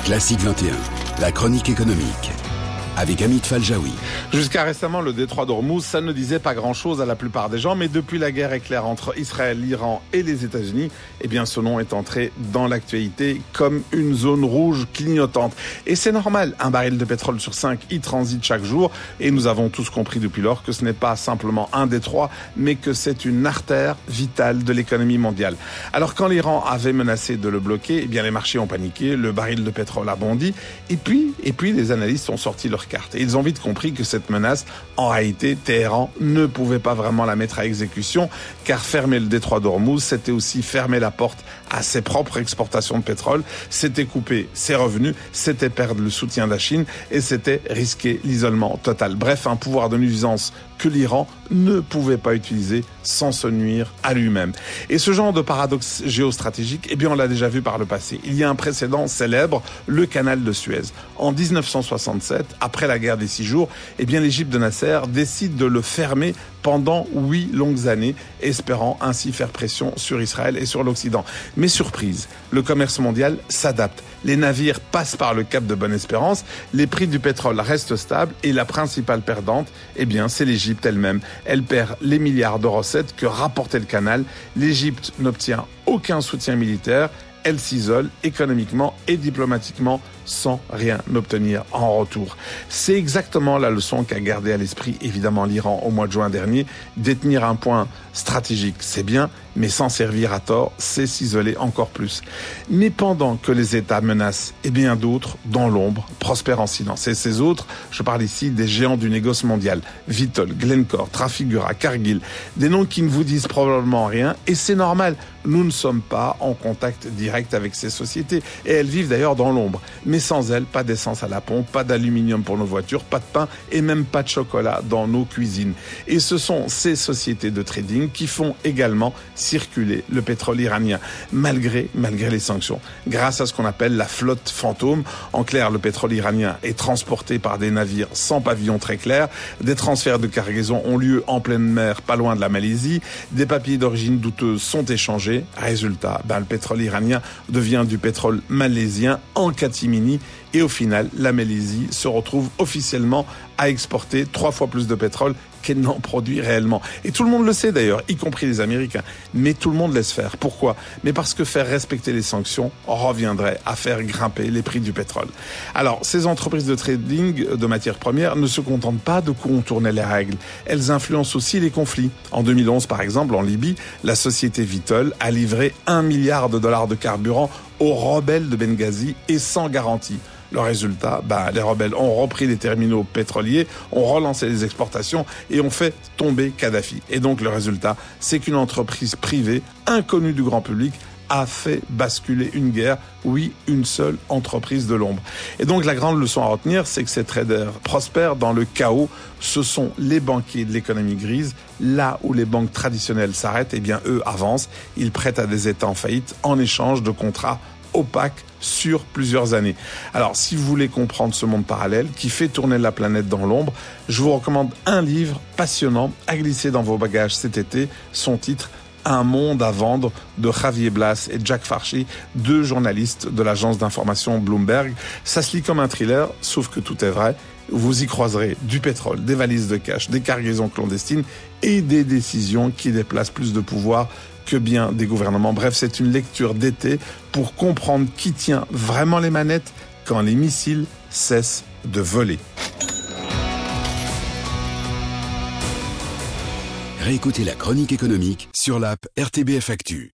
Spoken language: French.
Classique 21, la chronique économique. Avec Amit Faljaoui. Jusqu'à récemment, le détroit d'Ormuz, ça ne disait pas grand-chose à la plupart des gens, mais depuis la guerre éclair entre Israël, l'Iran et les États-Unis, eh bien, ce nom est entré dans l'actualité comme une zone rouge clignotante. Et c'est normal, un baril de pétrole sur 5 y transite chaque jour, et nous avons tous compris depuis lors que ce n'est pas simplement un détroit, mais que c'est une artère vitale de l'économie mondiale. Alors, quand l'Iran avait menacé de le bloquer, eh bien, les marchés ont paniqué, le baril de pétrole a bondi, et puis les analystes ont sorti leur carte. Et ils ont vite compris que cette menace, en réalité, Téhéran ne pouvait pas vraiment la mettre à exécution, car fermer le détroit d'Ormuz, c'était aussi fermer la porte à ses propres exportations de pétrole, c'était couper ses revenus, c'était perdre le soutien de la Chine et c'était risquer l'isolement total. Bref, un pouvoir de nuisance que l'Iran ne pouvait pas utiliser sans se nuire à lui-même. Et ce genre de paradoxe géostratégique, eh bien, on l'a déjà vu par le passé. Il y a un précédent célèbre, le canal de Suez. En 1967, après la guerre des 6 jours, eh bien, l'Égypte de Nasser décide de le fermer pendant 8 longues années, espérant ainsi faire pression sur Israël et sur l'Occident. Mais surprise, le commerce mondial s'adapte. Les navires passent par le cap de Bonne-Espérance, les prix du pétrole restent stables et la principale perdante, eh bien, c'est l'Égypte elle-même. Elle perd les milliards de recettes que rapportait le canal. L'Égypte n'obtient aucun soutien militaire. Elle s'isole économiquement et diplomatiquement sans rien obtenir en retour. C'est exactement la leçon qu'a gardé à l'esprit évidemment l'Iran au mois de juin dernier. Détenir un point stratégique, c'est bien, mais s'en servir à tort, c'est s'isoler encore plus. Mais pendant que les États menacent, eh bien d'autres, dans l'ombre, prospèrent en silence. Et ces autres, je parle ici des géants du négoce mondial. Vitol, Glencore, Trafigura, Cargill, des noms qui ne vous disent probablement rien, et c'est normal. Nous ne sommes pas en contact direct avec ces sociétés, et elles vivent d'ailleurs dans l'ombre. Mais sans elles, pas d'essence à la pompe, pas d'aluminium pour nos voitures, pas de pain et même pas de chocolat dans nos cuisines. Et ce sont ces sociétés de trading qui font également circuler le pétrole iranien, malgré les sanctions. Grâce à ce qu'on appelle la flotte fantôme, en clair, le pétrole iranien est transporté par des navires sans pavillon très clair, des transferts de cargaison ont lieu en pleine mer, pas loin de la Malaisie, des papiers d'origine douteuse sont échangés. Résultat, le pétrole iranien devient du pétrole malaisien en catimini. Et au final, la Malaisie se retrouve officiellement à exporter 3 fois plus de pétrole qu'elle n'en produit réellement. Et tout le monde le sait d'ailleurs, y compris les Américains. Mais tout le monde laisse faire. Pourquoi ? Mais parce que faire respecter les sanctions reviendrait à faire grimper les prix du pétrole. Alors, ces entreprises de trading de matières premières ne se contentent pas de contourner les règles. Elles influencent aussi les conflits. En 2011, par exemple, en Libye, la société Vitol a livré $1 milliard de carburant aux rebelles de Benghazi et sans garantie. Le résultat, les rebelles ont repris les terminaux pétroliers, ont relancé les exportations et ont fait tomber Kadhafi. Et donc le résultat, c'est qu'une entreprise privée, inconnue du grand public, a fait basculer une guerre, oui, une seule entreprise de l'ombre. Et donc la grande leçon à retenir, c'est que ces traders prospèrent dans le chaos. Ce sont les banquiers de l'économie grise. Là où les banques traditionnelles s'arrêtent, eh bien eux avancent. Ils prêtent à des États en faillite en échange de contrats opaques sur plusieurs années. Alors, si vous voulez comprendre ce monde parallèle qui fait tourner la planète dans l'ombre, je vous recommande un livre passionnant à glisser dans vos bagages cet été. Son titre, Un monde à vendre, de Javier Blas et Jack Farshi, 2 journalistes de l'agence d'information Bloomberg. Ça se lit comme un thriller, sauf que tout est vrai. Vous y croiserez du pétrole, des valises de cash, des cargaisons clandestines et des décisions qui déplacent plus de pouvoir que bien des gouvernements. Bref, c'est une lecture d'été pour comprendre qui tient vraiment les manettes quand les missiles cessent de voler. Réécoutez la chronique économique sur l'app RTBF Actu.